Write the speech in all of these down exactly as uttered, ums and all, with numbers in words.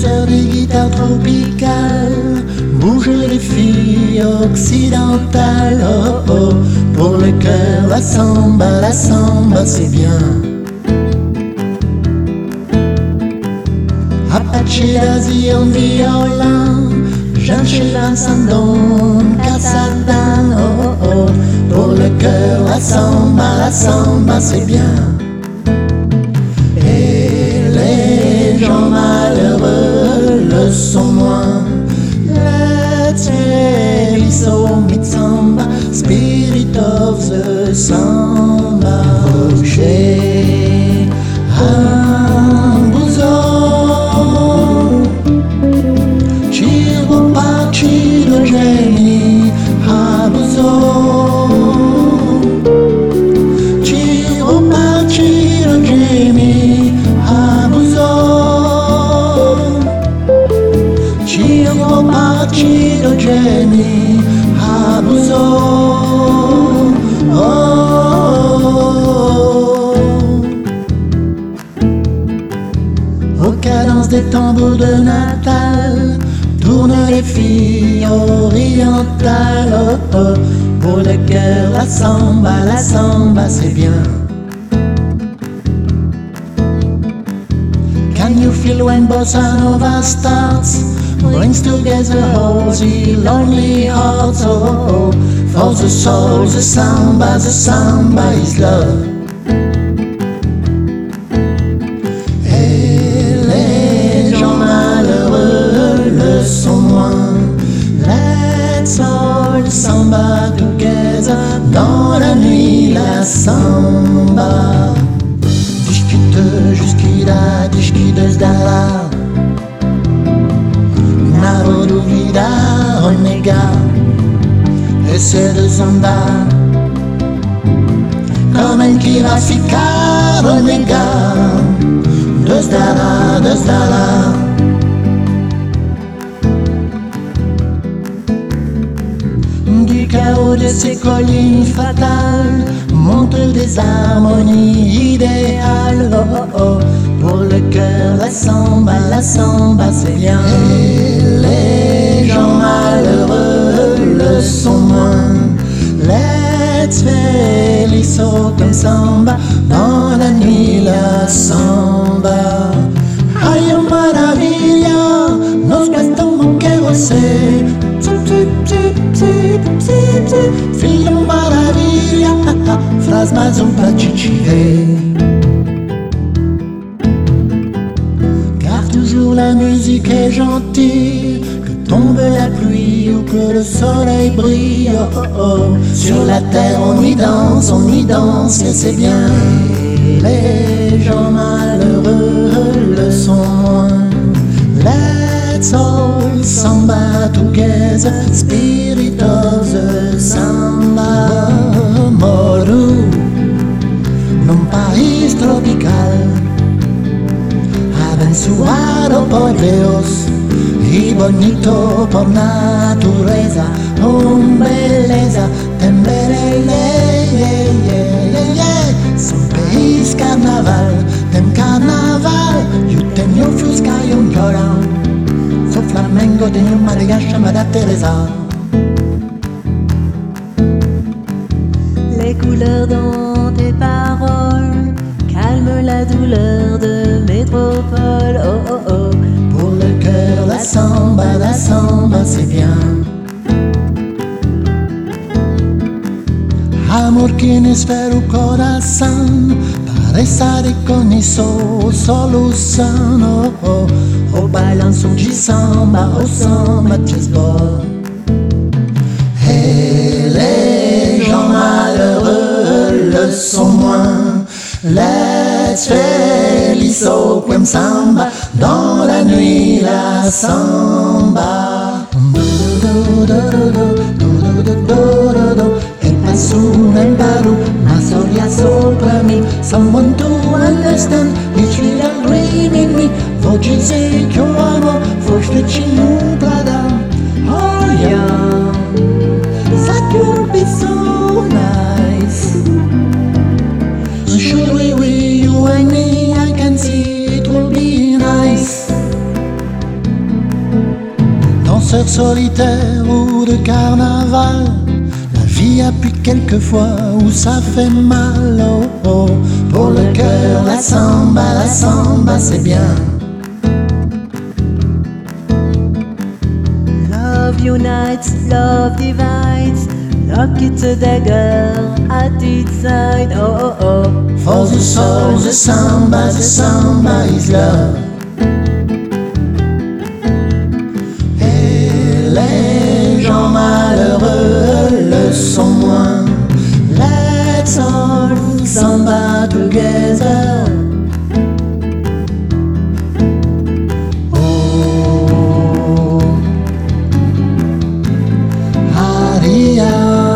douceur des guitares tropicales, bouge les filles occidentales. Oh oh, pour le cœur la samba, la samba c'est bien. Apache d'Asie en violin, Jean Chevin, Sandon, Cassadan. Oh oh oh, pour le cœur la samba, la samba c'est bien. Et les gens malheureux le sont moins. Let's so meet samba, spirit of the samba. Rocher, Ambuzo, Chiro pa chiro geni, Ambuzo, Chiro pa chiro geni, Ambuzo, Chiro pa chiro geni, Ambuzo. Aux cadences des tambours de Natal, tournent les filles orientales. Oh oh, pour le cœur la samba, la samba c'est bien. Can you feel when bossa nova starts, brings together all the lonely hearts? Oh oh, for the soul the samba, the samba is love. Samba together, dans la nuit la samba. Discute jusqu'ila, discute dala. Narodu vida, onega. Esse de samba. Come chi va ficar, onega. Dos dala, dos dala. Du chaos de ces collines fatales montent des harmonies idéales. Oh oh oh, pour le cœur la samba, la samba c'est bien. Et les gens malheureux le sont moins. Let's felizo comme samba, dans la nuit la samba. Ay maravilla, nos gastamos que você. Filho maravilha, faz mais um pra te tirer. Car toujours la musique est gentille, que tombe la pluie ou que le soleil brille. Oh oh oh, sur la terre on y danse, on y danse et c'est bien. Et les gens malheureux le sont moins. Let's all samba together, spirit of the samba. Moru, num país tropical, abençoado por Deus y bonito por natureza. Oh, beleza, tembelele, yeah, yeah, yeah, yeah. Son país carnaval, tem carnaval, you tem your fusca y un violon. So flamengo de un mariage, Madame Teresa. Les couleurs dans tes paroles calment la douleur de métropole. Oh oh oh, pour le cœur la samba, la samba c'est bien. Amor quienes ver o coração, parece con isso solução. Oh oh, o balanço de samba, o samba de esbor. Et les gens malheureux le sont moins. Let's felizo comme samba, dans la nuit la samba. El paso en paro, ma storia sopra me. Someone to understand, each little dream in me. Vou dizer que eu amo, vou te nublar. Oh yeah, that would be so nice. Should we, we, you and me, I can see it will be nice. danseur solitaire ou de carnaval, la vie applique quelquefois où ça fait mal. Oh, oh. Pour le cœur, la samba, la samba, c'est bien. Love unites, love divides. Lock it a dagger at its side. Oh, oh, oh. For the soul, the samba, the samba is love. Et les gens malheureux le sont moins. Let's all samba together. Oh, Aria.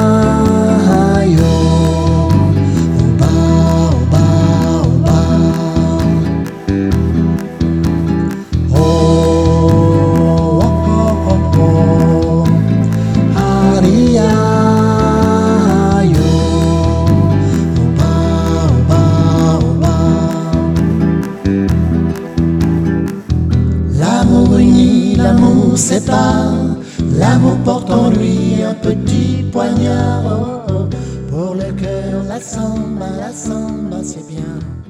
L'amour unit, l'amour sépare, l'amour porte en lui un petit poignard. Oh, oh. Pour le cœur, la samba, la samba, c'est bien.